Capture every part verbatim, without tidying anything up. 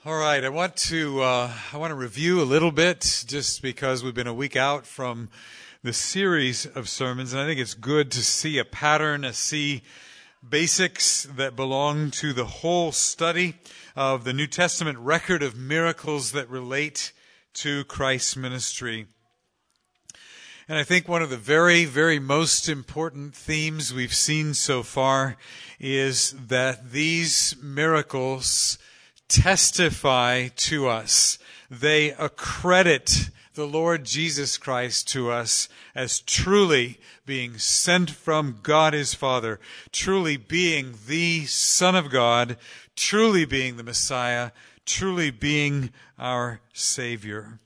All right, I want to uh, I want to review a little bit, just because we've been a week out from the series of sermons, and I think it's good to see a pattern, to see basics that belong to the whole study of the New Testament record of miracles that relate to Christ's ministry. And I think one of the very, very most important themes we've seen so far is that these miracles testify to us. They accredit the Lord Jesus Christ to us as truly being sent from God his Father, truly being the Son of God, truly being the Messiah, truly being our Savior.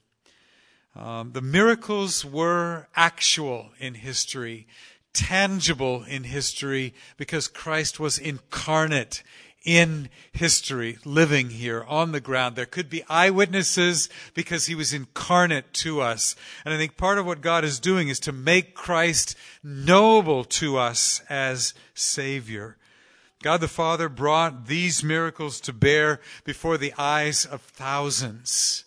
Um, the miracles were actual in history, tangible in history, because Christ was incarnate in history, living here on the ground. There could be eyewitnesses because he was incarnate to us. And I think part of what God is doing is to make Christ knowable to us as Savior. God the Father brought these miracles to bear before the eyes of thousands.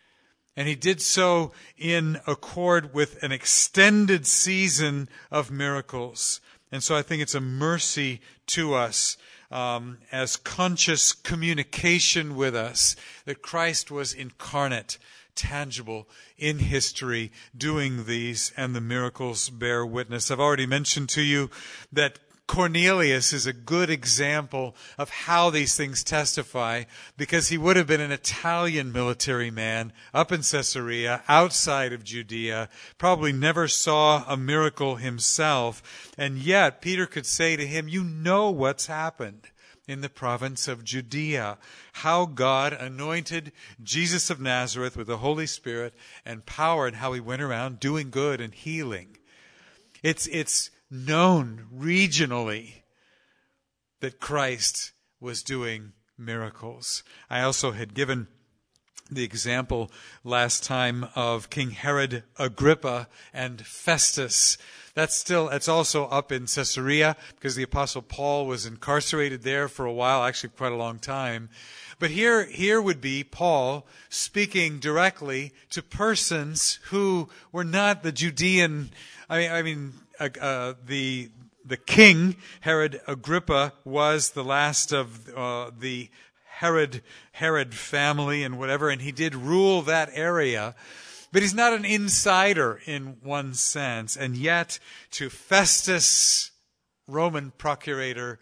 And he did so in accord with an extended season of miracles. And so I think it's a mercy to us Um, as conscious communication with us, that Christ was incarnate, tangible in history, doing these, and the miracles bear witness. I've already mentioned to you that Cornelius is a good example of how these things testify, because he would have been an Italian military man up in Caesarea, outside of Judea, probably never saw a miracle himself, and yet Peter could say to him, "You know what's happened in the province of Judea, how God anointed Jesus of Nazareth with the Holy Spirit and power, and how he went around doing good and healing." It's, it's known regionally that Christ was doing miracles. I also had given the example last time of King Herod Agrippa and Festus. That's still, it's also up in Caesarea, because the Apostle Paul was incarcerated there for a while, actually quite a long time. But here, here would be Paul speaking directly to persons who were not the Judean, I mean, I mean, uh, uh, the, the king, Herod Agrippa, was the last of uh, the Herod, Herod family and whatever, and he did rule that area. But he's not an insider in one sense. And yet, to Festus, Roman procurator,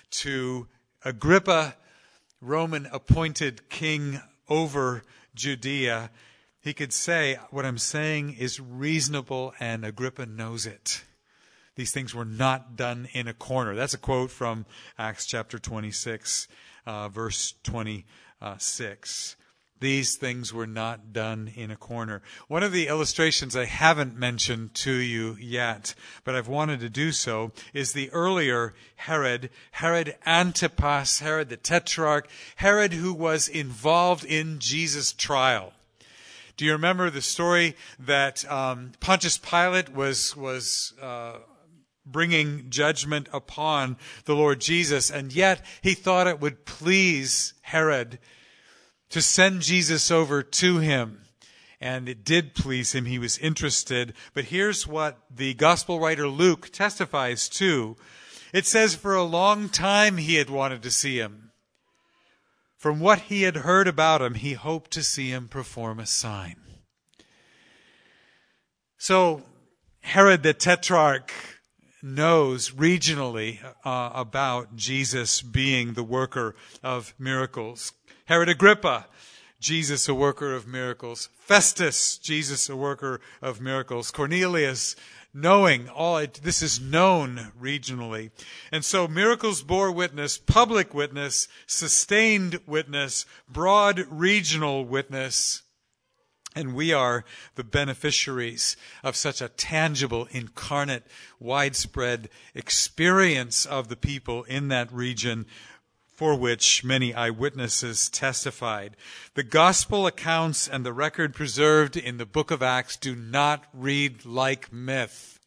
to Agrippa, Roman appointed king over Judea, he could say, what I'm saying is reasonable, and Agrippa knows it. These things were not done in a corner. That's a quote from Acts chapter twenty-six, uh, verse twenty-six. These things were not done in a corner. One of the illustrations I haven't mentioned to you yet, but I've wanted to do so, is the earlier Herod, Herod Antipas, Herod the Tetrarch, Herod who was involved in Jesus' trial. Do you remember the story that um, Pontius Pilate was was uh, bringing judgment upon the Lord Jesus, and yet he thought it would please Herod to send Jesus over to him. And it did please him. He was interested. But here's what the gospel writer Luke testifies to. It says, for a long time he had wanted to see him. From what he had heard about him, he hoped to see him perform a sign. So Herod the Tetrarch knows regionally uh, about Jesus being the worker of miracles. Herod Agrippa, Jesus a worker of miracles. Festus, Jesus a worker of miracles. Cornelius, knowing all it, this is known regionally. And so miracles bore witness, public witness, sustained witness, broad regional witness. And we are the beneficiaries of such a tangible, incarnate, widespread experience of the people in that region, for which many eyewitnesses testified. The gospel accounts and the record preserved in the book of Acts do not read like myth.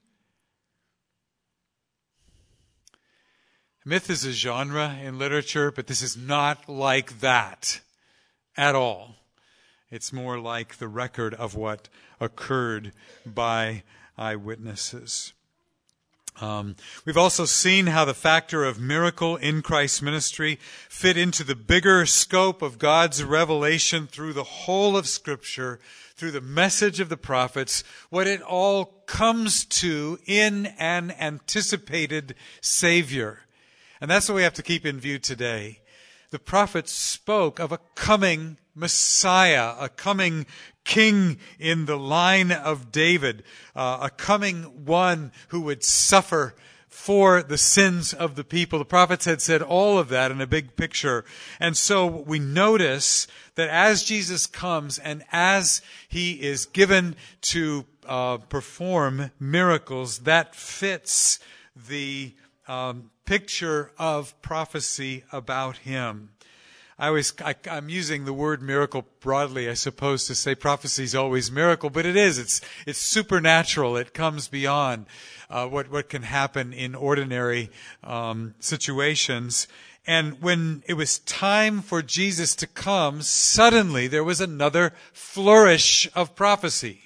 Myth is a genre in literature, but this is not like that at all. It's more like the record of what occurred by eyewitnesses. Um, we've also seen how the factor of miracle in Christ's ministry fit into the bigger scope of God's revelation through the whole of Scripture, through the message of the prophets, what it all comes to in an anticipated Savior. And that's what we have to keep in view today. The prophets spoke of a coming Messiah, a coming king in the line of David, uh, a coming one who would suffer for the sins of the people. The prophets had said all of that in a big picture. And so we notice that as Jesus comes and as he is given to uh, perform miracles, that fits the um, picture of prophecy about him. I always, I, I'm using the word miracle broadly, I suppose, to say prophecy is always miracle, but it is. It's, it's supernatural. It comes beyond uh, what, what can happen in ordinary um, situations. And when it was time for Jesus to come, suddenly there was another flourish of prophecy.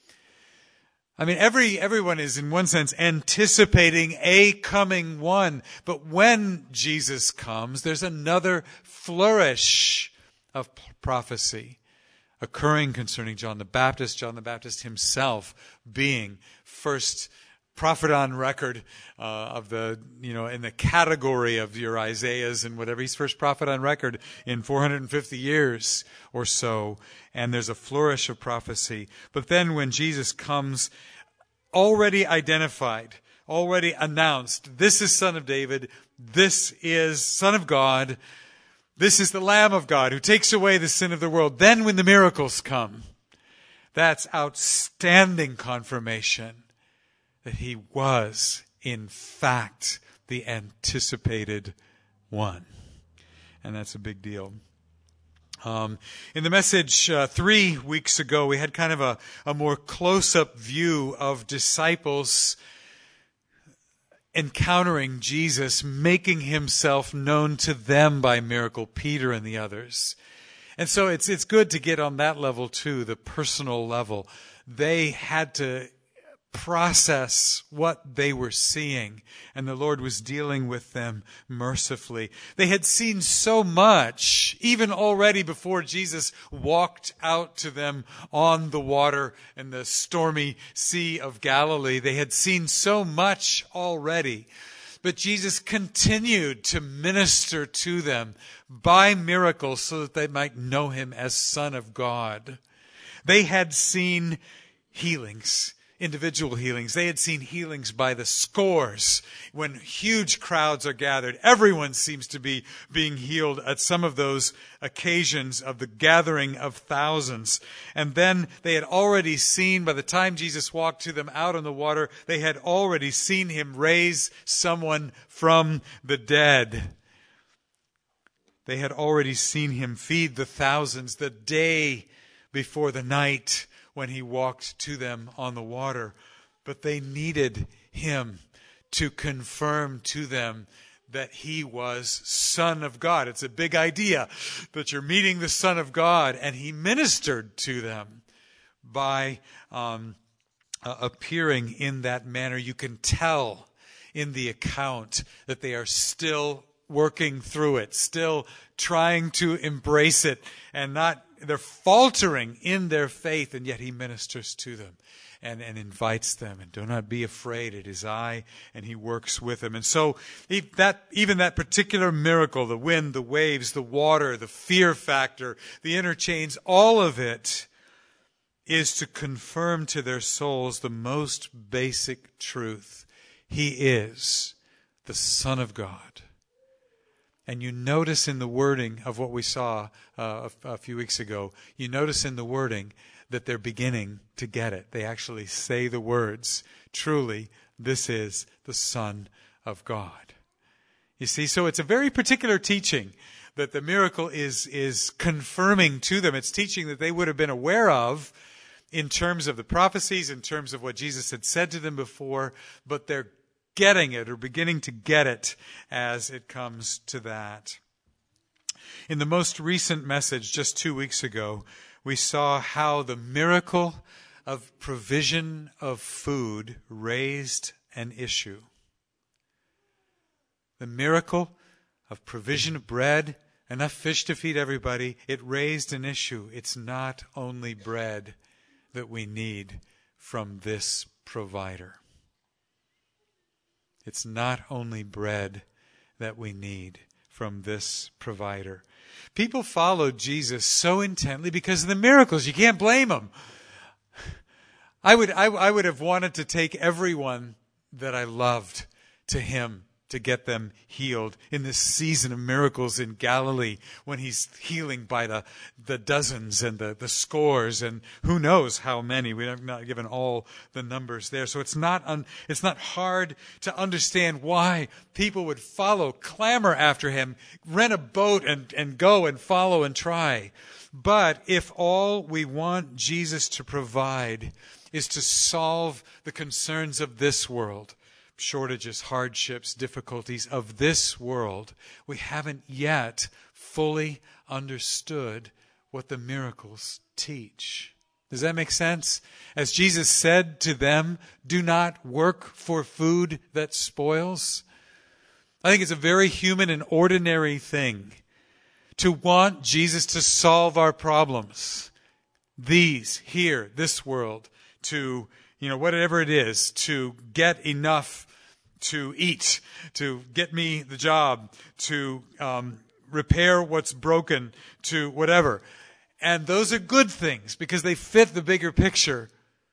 I mean, every everyone is, in one sense, anticipating a coming one. But when Jesus comes, there's another flourish of prophecy occurring concerning John the Baptist, John the Baptist himself being first prophet on record uh, of the, you know, in the category of your Isaiahs and whatever. He's first prophet on record in four hundred fifty years or so. And there's a flourish of prophecy. But then when Jesus comes, already identified, already announced, this is Son of David, this is Son of God, this is the Lamb of God who takes away the sin of the world. Then when the miracles come, that's outstanding confirmation that he was, in fact, the anticipated one. And that's a big deal. Um, in the message uh, three weeks ago, we had kind of a, a more close-up view of disciples encountering Jesus, making himself known to them by miracle, Peter and the others. And so it's it's good to get on that level too, the personal level. They had to process what they were seeing, and the Lord was dealing with them mercifully. They had seen so much, even already before Jesus walked out to them on the water in the stormy Sea of Galilee. They had seen so much already. But Jesus continued to minister to them by miracles so that they might know him as Son of God. They had seen healings, individual healings. They had seen healings by the scores. When huge crowds are gathered, everyone seems to be being healed at some of those occasions of the gathering of thousands. And then they had already seen, by the time Jesus walked to them out on the water, they had already seen him raise someone from the dead. They had already seen him feed the thousands the day before the night when he walked to them on the water. But they needed him to confirm to them that he was Son of God. It's a big idea that you're meeting the Son of God. And he ministered to them by um, uh, appearing in that manner. You can tell in the account that they are still working through it, still trying to embrace it, and not they're faltering in their faith, and yet he ministers to them and, and invites them. And do not be afraid. It is I, and he works with them. And so that even that particular miracle, the wind, the waves, the water, the fear factor, the interchange, all of it is to confirm to their souls the most basic truth. He is the Son of God. And you notice in the wording of what we saw uh, a, a few weeks ago, you notice in the wording that they're beginning to get it. They actually say the words, truly, this is the Son of God. You see, so it's a very particular teaching that the miracle is, is confirming to them. It's teaching that they would have been aware of in terms of the prophecies, in terms of what Jesus had said to them before, but they're getting it or beginning to get it as it comes to that. In the most recent message, just two weeks ago, we saw how the miracle of provision of food raised an issue. The miracle of provision of bread, enough fish to feed everybody, it raised an issue. It's not only bread that we need from this provider. It's not only bread that we need from this provider. People followed Jesus so intently because of the miracles. You can't blame them. I would, I, I would have wanted to take everyone that I loved to him to get them healed in this season of miracles in Galilee when he's healing by the, the dozens and the, the scores and who knows how many. We have not given all the numbers there. So it's not, un, it's not hard to understand why people would follow, clamor after him, rent a boat and, and go and follow and try. But if all we want Jesus to provide is to solve the concerns of this world, shortages, hardships, difficulties of this world, we haven't yet fully understood what the miracles teach. Does that make sense? As Jesus said to them, do not work for food that spoils. I think it's a very human and ordinary thing to want Jesus to solve our problems. These, here, this world, to, you know, whatever it is, to get enough to eat, to get me the job, to um, repair what's broken, to whatever. And those are good things because they fit the bigger picture.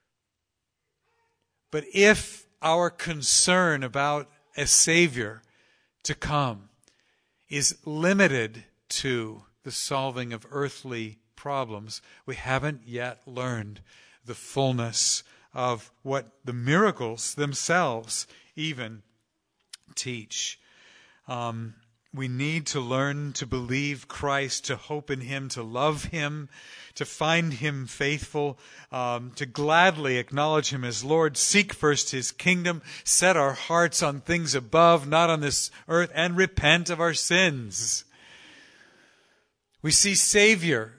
But if our concern about a Savior to come is limited to the solving of earthly problems, we haven't yet learned the fullness of what the miracles themselves even teach. Um, we need to learn to believe Christ, to hope in him, to love him, to find him faithful, um, to gladly acknowledge him as Lord, seek first his kingdom, set our hearts on things above, not on this earth, and repent of our sins. We see Savior.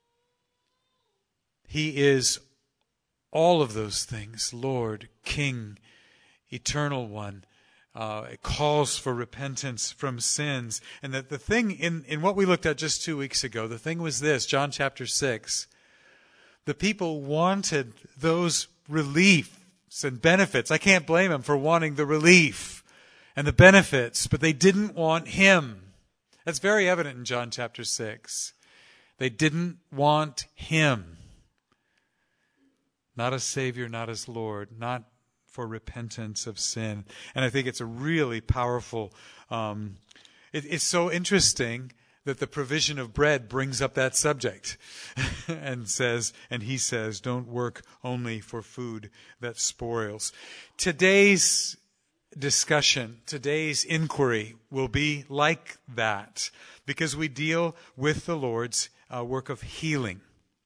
He is all of those things, Lord, King, Eternal One. Uh, it calls for repentance from sins. And that the thing in, in what we looked at just two weeks ago, the thing was this, John chapter six. The people wanted those reliefs and benefits. I can't blame them for wanting the relief and the benefits, but they didn't want him. That's very evident in John chapter six. They didn't want him. Not as Savior, not as Lord, not for repentance of sin. And I think it's a really powerful, um, it, it's so interesting that the provision of bread brings up that subject and says, and he says, don't work only for food that spoils. Today's discussion, today's inquiry will be like that because we deal with the Lord's uh, work of healing.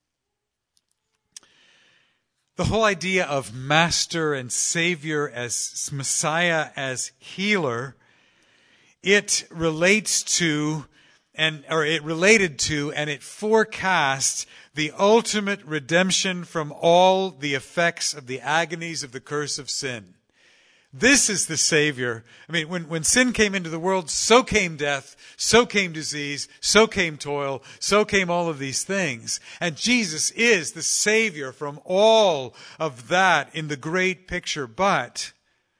The whole idea of Master and Savior as Messiah, as healer, it relates to, and or it related to, and it forecasts the ultimate redemption from all the effects of the agonies of the curse of sin. This is the Savior. I mean, when, when sin came into the world, so came death, so came disease, so came toil, so came all of these things. And Jesus is the Savior from all of that in the great picture. But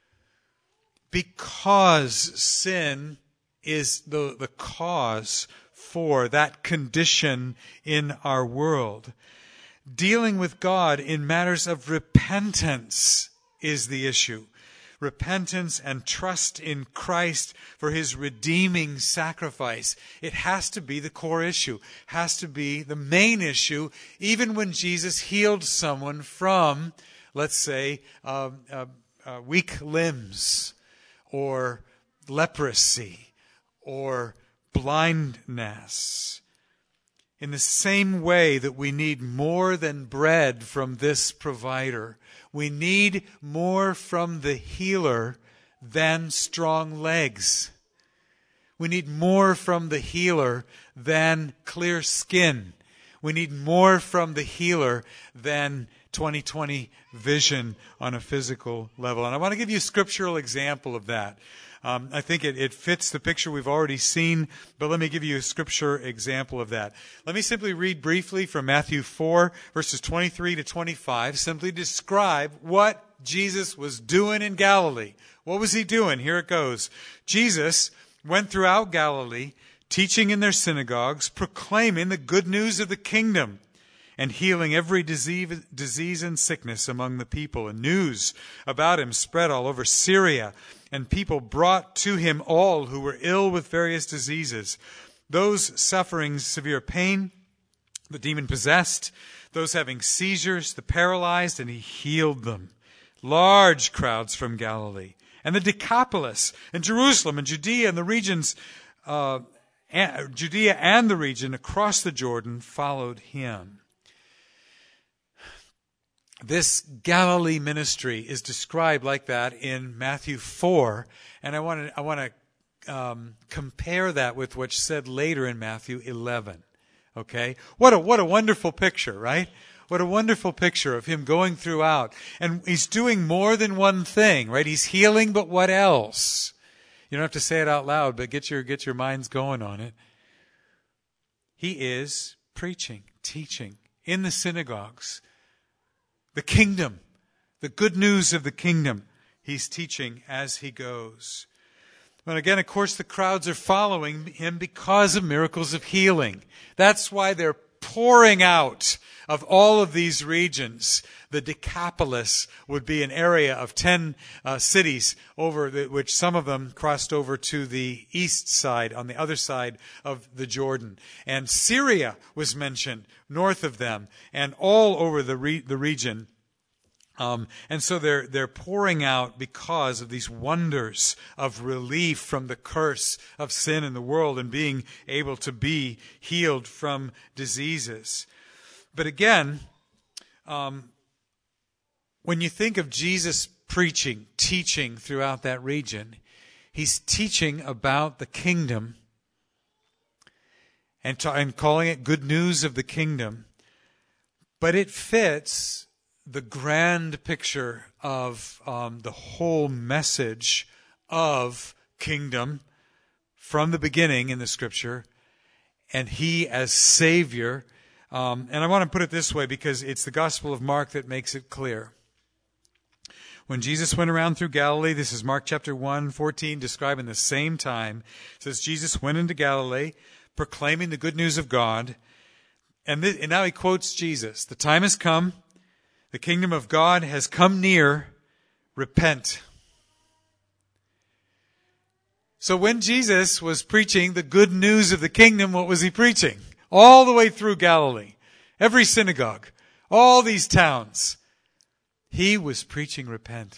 because sin is the, the cause for that condition in our world, dealing with God in matters of repentance is the issue. Repentance and trust in Christ for his redeeming sacrifice. It has to be the core issue, has to be the main issue, even when Jesus healed someone from, let's say, uh, uh, uh, weak limbs or leprosy or blindness. In the same way that we need more than bread from this provider, we need more from the healer than strong legs. We need more from the healer than clear skin. We need more from the healer than twenty twenty vision on a physical level. And I want to give you a scriptural example of that. Um, I think it, it fits the picture we've already seen, but let me give you a scripture example of that. Let me simply read briefly from Matthew four, verses twenty-three to twenty-five, simply describe what Jesus was doing in Galilee. What was he doing? Here it goes. Jesus went throughout Galilee, teaching in their synagogues, proclaiming the good news of the kingdom, and healing every disease, disease and sickness among the people. And news about him spread all over Syria, and people brought to him all who were ill with various diseases, those suffering severe pain, the demon-possessed, those having seizures, the paralyzed, and he healed them. Large crowds from Galilee, and the Decapolis, and Jerusalem, and Judea, and the regions, uh, and Judea and the region across the Jordan followed him. This Galilee ministry is described like that in Matthew four, and I want to I want to um, compare that with what's said later in Matthew eleven. Okay, what a what a wonderful picture, right? What a wonderful picture of him going throughout, and he's doing more than one thing, right? He's healing, but what else? You don't have to say it out loud, but get your get your minds going on it. He is preaching, teaching in the synagogues. The kingdom, the good news of the kingdom, he's teaching as he goes. But again, of course, the crowds are following him because of miracles of healing. That's why they're pouring out of all of these regions. The Decapolis would be an area of ten uh, cities, over the, which some of them crossed over to the east side, on the other side of the Jordan. And Syria was mentioned north of them, and all over the re- the region. Um, and so they're they're pouring out because of these wonders of relief from the curse of sin in the world and being able to be healed from diseases. But again, um, when you think of Jesus preaching, teaching throughout that region, he's teaching about the kingdom and, ta- and calling it good news of the kingdom. But it fits the grand picture of um, the whole message of kingdom from the beginning in the Scripture, and he as Savior. Um, and I want to put it this way because it's the Gospel of Mark that makes it clear. When Jesus went around through Galilee, this is Mark chapter one, fourteen, describing the same time. It says, Jesus went into Galilee, proclaiming the good news of God. And, this, and now he quotes Jesus. The time has come. The kingdom of God has come near. Repent. So when Jesus was preaching the good news of the kingdom, what was he preaching? All the way through Galilee, every synagogue, all these towns, he was preaching repent.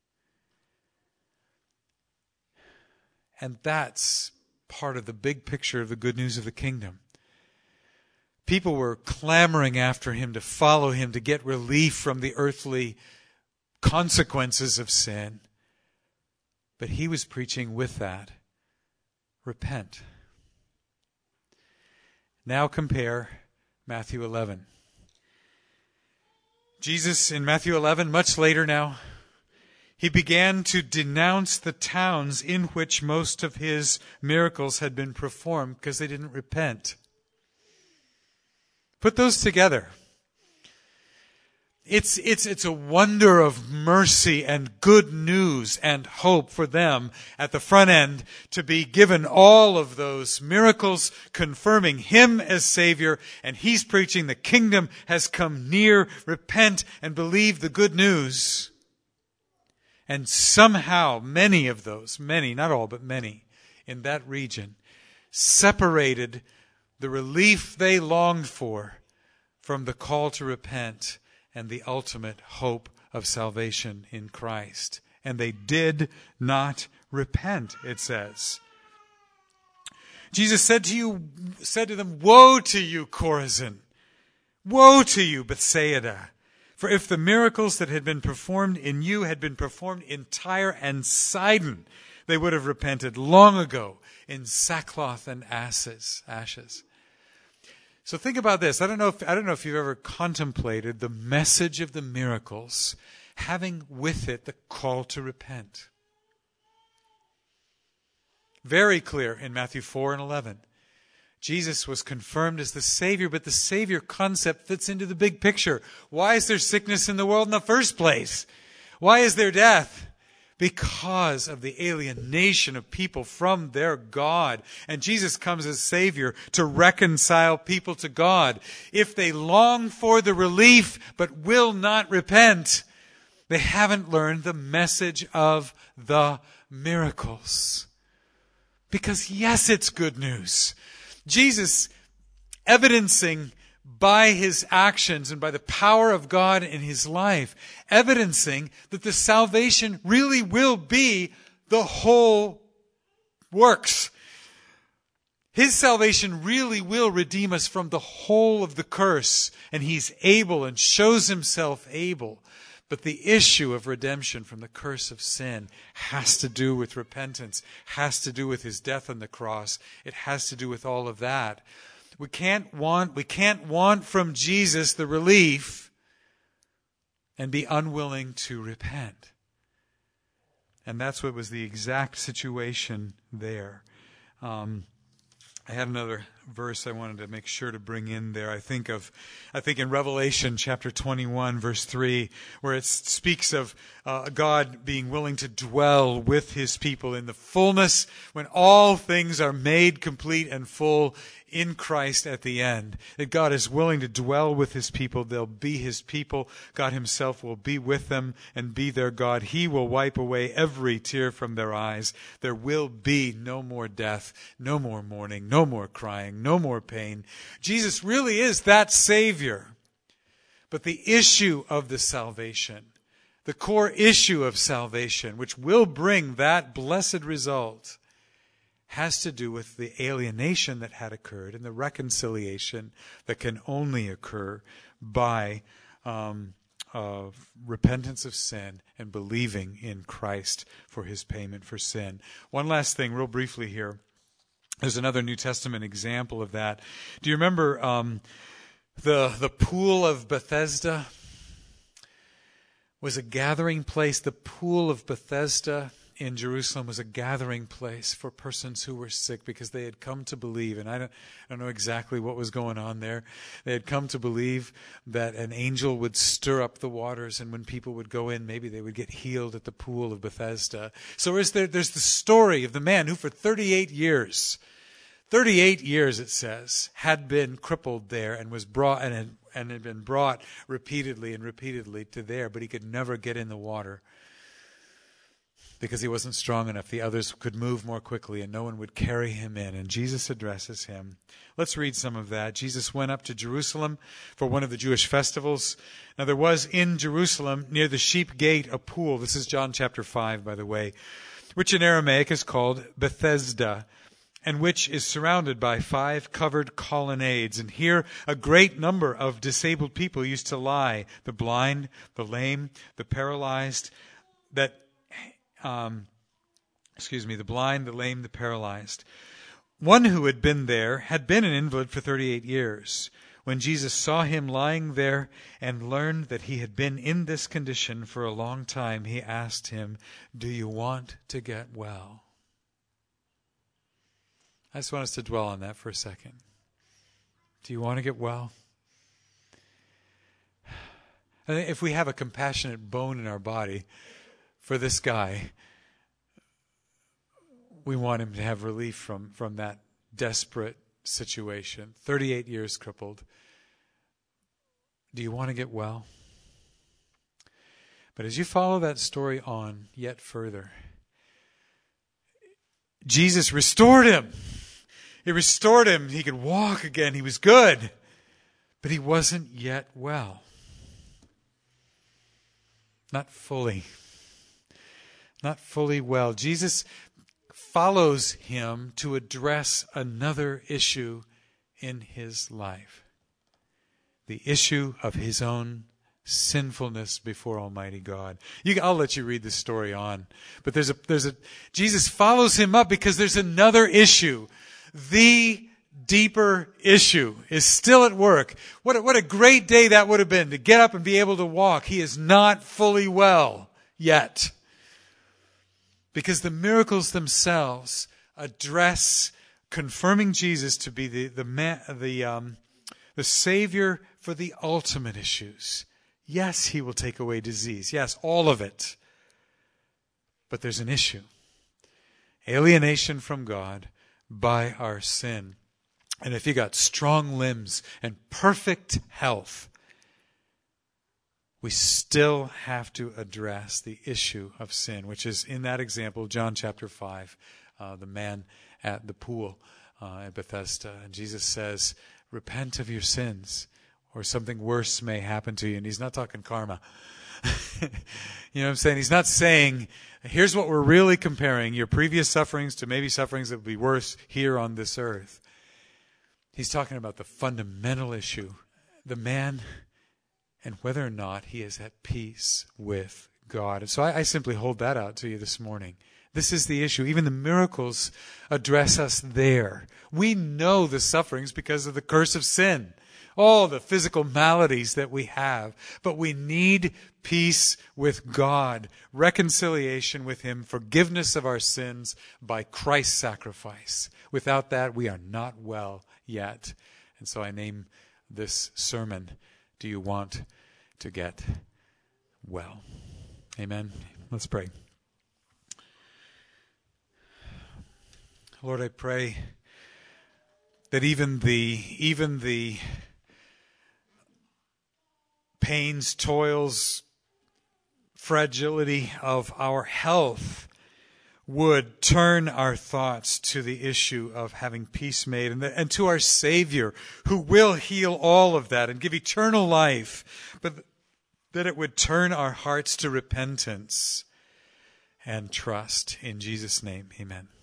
And that's part of the big picture of the good news of the kingdom. People were clamoring after him to follow him, to get relief from the earthly consequences of sin. But he was preaching with that, repent. Now compare Matthew eleven. Jesus in Matthew eleven, much later now, he began to denounce the towns in which most of his miracles had been performed because they didn't repent. Put those together. It's, it's, it's a wonder of mercy and good news and hope for them at the front end to be given all of those miracles confirming him as Savior, and he's preaching the kingdom has come near. Repent and believe the good news. And somehow many of those, many, not all, but many in that region separated the relief they longed for from the call to repent and the ultimate hope of salvation in Christ. And they did not repent, it says. Jesus said to you, said to them, "Woe to you, Chorazin! Woe to you, Bethsaida! For if the miracles that had been performed in you had been performed in Tyre and Sidon, they would have repented long ago in sackcloth and ashes. ashes. So think about this. I don't know if I don't know if you've ever contemplated the message of the miracles having with it the call to repent. Very clear in Matthew four and eleven. Jesus was confirmed as the Savior, but the Savior concept fits into the big picture. Why is there sickness in the world in the first place? Why is there death? Because of the alienation of people from their God. And Jesus comes as Savior to reconcile people to God. If they long for the relief but will not repent, they haven't learned the message of the miracles. Because yes, it's good news. Jesus, evidencing by his actions and by the power of God in his life, evidencing that the salvation really will be the whole works. His salvation really will redeem us from the whole of the curse, and he's able and shows himself able. But the issue of redemption from the curse of sin has to do with repentance, has to do with his death on the cross. It has to do with all of that. We can't want, we can't want from Jesus the relief and be unwilling to repent. And that's what was the exact situation there. Um, I had another verse I wanted to make sure to bring in there. I think of, I think in Revelation chapter twenty-one, verse three, where it speaks of uh, God being willing to dwell with his people in the fullness when all things are made complete and full in Christ at the end. That God is willing to dwell with his people. They'll be his people. God himself will be with them and be their God. He will wipe away every tear from their eyes. There will be no more death, no more mourning, no more crying, no more pain. Jesus really is that Savior. But the issue of the salvation, the core issue of salvation, which will bring that blessed result, has to do with the alienation that had occurred and the reconciliation that can only occur by um, uh, repentance of sin and believing in Christ for his payment for sin. One last thing, real briefly here. There's another New Testament example of that. Do you remember um, the the pool of Bethesda? Was a gathering place. The pool of Bethesda in Jerusalem was a gathering place for persons who were sick because they had come to believe, and I don't, I don't know exactly what was going on there. They had come to believe that an angel would stir up the waters, and when people would go in, maybe they would get healed at the pool of Bethesda. So is there, there's the story of the man who for thirty-eight years, thirty-eight years it says, had been crippled there and was brought and had, and had been brought repeatedly and repeatedly to there, but he could never get in the water because he wasn't strong enough. The others could move more quickly and no one would carry him in. And Jesus addresses him. Let's read some of that. Jesus went up to Jerusalem for one of the Jewish festivals. Now there was in Jerusalem near the sheep gate a pool. This is John chapter five, by the way, which in Aramaic is called Bethesda, and which is surrounded by five covered colonnades. And here a great number of disabled people used to lie, the blind, the lame, the paralyzed, that Um, excuse me, the blind, the lame, the paralyzed. One who had been there had been an invalid for thirty-eight years. When Jesus saw him lying there and learned that he had been in this condition for a long time, he asked him, "Do you want to get well?" I just want us to dwell on that for a second. Do you want to get well? I think if we have a compassionate bone in our body for this guy, we want him to have relief from, from that desperate situation. thirty-eight years crippled. Do you want to get well? But as you follow that story on yet further, Jesus restored him. He restored him. He could walk again. He was good. But he wasn't yet well. Not fully. Not fully well. Jesus follows him to address another issue in his life. The issue of his own sinfulness before Almighty God. You, I'll let you read the story on. But there's a, there's a, Jesus follows him up because there's another issue. The deeper issue is still at work. What a, what a great day that would have been to get up and be able to walk. He is not fully well yet. Because the miracles themselves address confirming Jesus to be the the man, the um, the Savior for the ultimate issues. Yes, he will take away disease. Yes, all of it. But there's an issue. Alienation from God by our sin. And if you got strong limbs and perfect health, we still have to address the issue of sin, which is in that example, John chapter five, uh, the man at the pool uh, at Bethesda. And Jesus says, repent of your sins, or something worse may happen to you. And he's not talking karma. You know what I'm saying? He's not saying, here's what we're really comparing, your previous sufferings to maybe sufferings that will be worse here on this earth. He's talking about the fundamental issue, the man, and whether or not he is at peace with God. And so I, I simply hold that out to you this morning. This is the issue. Even the miracles address us there. We know the sufferings because of the curse of sin, all the physical maladies that we have. But we need peace with God, reconciliation with him, forgiveness of our sins by Christ's sacrifice. Without that, we are not well yet. And so I name this sermon, Do You Want to Get Well? Amen. Let's pray. Lord, I pray that even the even the pains, toils, fragility of our health would turn our thoughts to the issue of having peace made, and, the, and to our Savior, who will heal all of that and give eternal life, but that it would turn our hearts to repentance and trust. In Jesus' name, amen.